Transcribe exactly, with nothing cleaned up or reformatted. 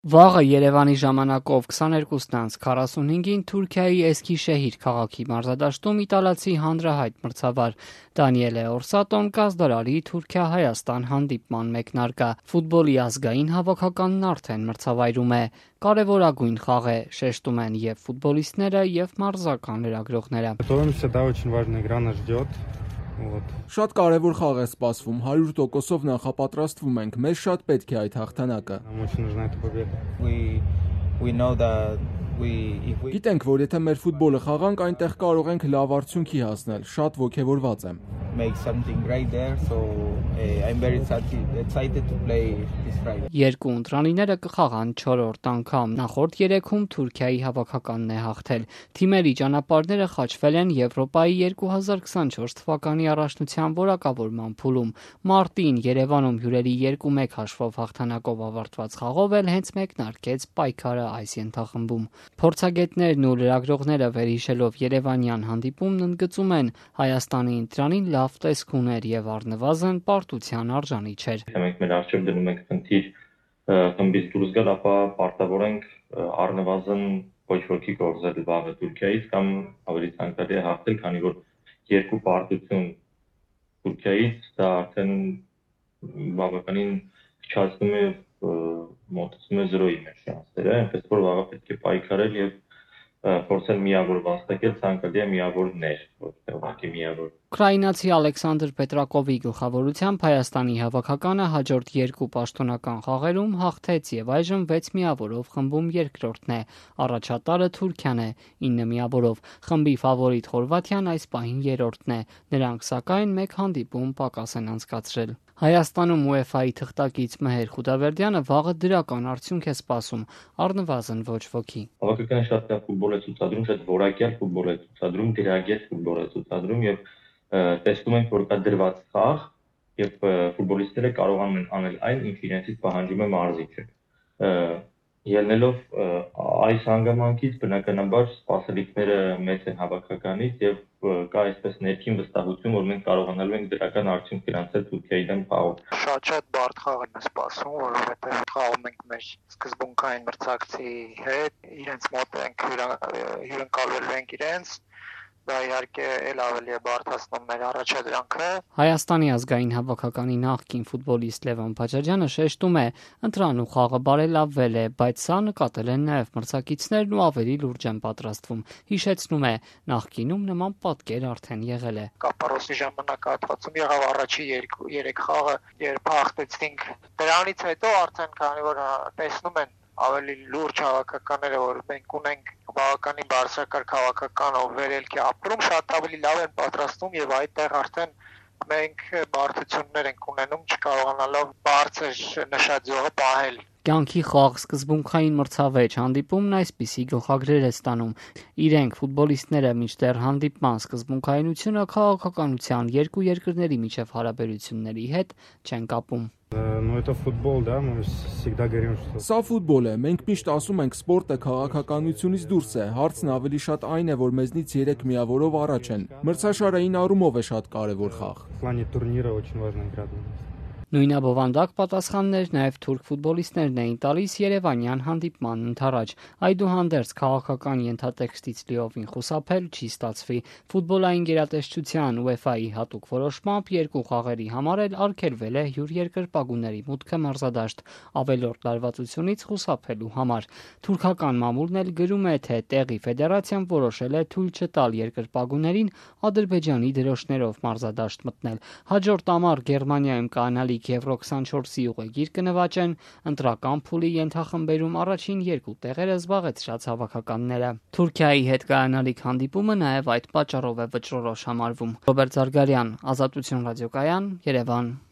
Վաղը Երևանի ժամանակով քսաներկուսն անց քառասունհինգին Թուրքիայի Էսքիշեհիր քաղաքի մարզադաշտում իտալացի հանրահայտ մրցավար Դանիելե Օրսատոն կազդարարի Թուրքիա-Հայաստան հանդիպման մեկնարկը։ Ֆուտբոլի ազգային հավաքականն արդեն մրցավայրում է։ Կարևորագույն խաղ է, շեշտում են և ֆուտբոլիստները, և մարզական լրագրողները։ Շատ կարևոր խաղ է սպասվում, հարյուր տոկոսով նախապատրաստվում ենք, մեզ շատ պետք է այդ հաղթանակը։ Գիտենք, որ եթե մեր ֆուտբոլը խաղանք, այնտեղ կարող ենք լավ արդյունքի հասնել, շատ ոգևորված եմ։ Երկու ընտրանիները կխաղան չորրորդ անգամ, նախորդ երեքում Թուրքիայի հավաքականն է հաղթել։ Թիմերի ճանապարհները խաչվել են Եվրոպայի երկու հազար քսանչորս թվականի առաջնության որակավորման փուլում։ Մարտին Երևանում հյուրերի երկու մեկ հաշվով հաղթանակով ավարտված խաղով էլ հենց մեկնարկեց պայքարը այս ենթախմբում։ Փորձագետներն ու լրագրողները վերհիշելով երևանյան հանդիպումն ընդգծում են, Հայաստանի ընտրանին լավ տեսք ուներ և առնվազն պարտության արժանի չէր։ Մենք մեր առջև դնում ենք խնդիր խմբից դուրս գալ, ապա պարտավոր ենք առնվազն ոչ ոքի կորզել վաղը Թուրքիայից կամ ավելի ցանկալի է հաղթել, քանի որ երկու պարտություն Թուրքիայից դա արդեն բավականին փչացնում է, մոտեցնում է զրոյի մեր շանսերը, այնպես որ վաղը պետք է պայքարել և փորձել միավոր վաստակել, ցանկալի է միավորներ, որտեղ ուղղակի միավոր։ Ուկրաինացի Ալեքսանդր Պետրակովի գլխավորությամբ Հայաստանի հավաքականը հաջորդ երկու պաշտոնական խաղերում հաղթեց և այժմ վեց միավորով խմբում երկրորդն է։ Առաջատարը Թուրքիան է ինը միավորով։ Խմբի ֆավորիտ Խորվաթիան այս պահին երրորդն է։ Նրանք սակայն մեկ հանդիպում պակաս են անցկացրել։ Հայաստանում ՈՒԵՖԱ-ի թղթակից Մհեր Խուդավերդյանը վաղը դրական արդյունք է սպասում, առնվազն ոչ ոքի։ Հավաքականը շատ լավ ֆուտբոլ է ցուցադրում, շատ որակյալ ֆուտբոլ է ցուցադրում, դրագետ ֆուտբոլ է ցուցադրում և տեսնում ենք, որ կա դրված խաղ և ֆուտբոլիստները կարողանում են անել այն, ինչ իրենցից պահանջում է մարզիչը։ Ելնելով այս հանգամանքից բնականաբար սպասելիքները մեծ են հավաքականից և կա այսպես ներքին վստահություն, որ մենք կարողանալու ենք դրական արդյունք գրանցել Թուրքիայի դեմ խաղով։ Շատ-շատ բարդ խաղ է սպասվում, որովհետև խաղում ենք մեր սկզբունքային մրցակցի հետ, իրենց մոտ ենք հյուրընկալվելու ենք իրենց, դա իհարկե էլ ավելի է բարդացնում մեր առաջադրանքը։ Հայաստանի ազգային հավաքականի նախկին ֆուտբոլիստ Լևոն Բաջաջյանը շեշտում է, ընտրանու խաղը բարելավվել է, բայց սա նկատել են նաև մրցակիցներն ու ավելի լուրջ են պատրաստվում։ Հիշեցնում է, նախկինում նման պատկեր արդեն եղել է։ Կապարոսի ժամանակահատվածում եղավ առաջի երեք խաղը, երբ հաղթեցինք։ Դրանից հետո արդեն քանի որ տեսնում են ավելի լուրջ հավաքականները, որ մենք ունենք բավականին բարձրակարգ հավաքական, ով վերելքի ապրում, շատ ավելի լավ են պատրաստում եւ այդտեղ արդեն մենք բարդություններ ենք ունենում չկարողանալով բարձր նշաձողը պահել։ Կյանքի խաղ սկզբունքային մրցավեճ հանդիպումն այսպիսի գլխագրեր է ստանում։ Իրենք ֆուտբոլիստները մինչդեռ հանդիպման սկզբունքայնությունը քաղաքականության երկու երկրների միջև հարաբերությունների հետ չեն կապում։ Սա ֆուտբոլ է, մենք միշտ ասում ենք սպորտը քաղաքականությունից դուրս է, հարցն ավելի շատ այն է, որ մեզնից երեք միավորով առաջ են։ Մրցաշարային առումով է շատ կարևոր խաղ։ Նույնաբովանդակ պատասխաններ նաև թուրք ֆուտբոլիստներն էին տալիս երևանյան հանդիպման ընդառաջ։ Այդուհանդերձ քաղաքական ենթատեքստից լիովին խուսափել չի ստացվի։ Ֆուտբոլային գերատեսչության ՈՒԵՖԱ-ի հատուկ որոշմամբ երկու խաղերի համար էլ արգելվել է հյուրերկրպագուների մուտքը մարզադաշտ ավելորդ լարվածությունից խուսափելու համար։ Թուրքական մամուլն էլ գրում է, թե տեղի ֆեդերացիան որոշել է թույլ չտալ երկրպագուներին Ադրբեջանի դրոշներով մարզադաշտ մտնել։ Հաջորդ ամառ Գերմանիայում կանալիք Եվրո քսանչորսի ուղեգիր կնվաճեն, ընտրական փուլի ենթախմբերում առաջին երկու տեղերը զբաղեցրած հավաքականները։ Թուրքիայի հետ կայանալիք հանդիպումը նաև այդ պատճառով է վճռորոշ համարվում։ Ռոբերտ Զարգարյան, Ազատություն ռադիոկայան, Երևան։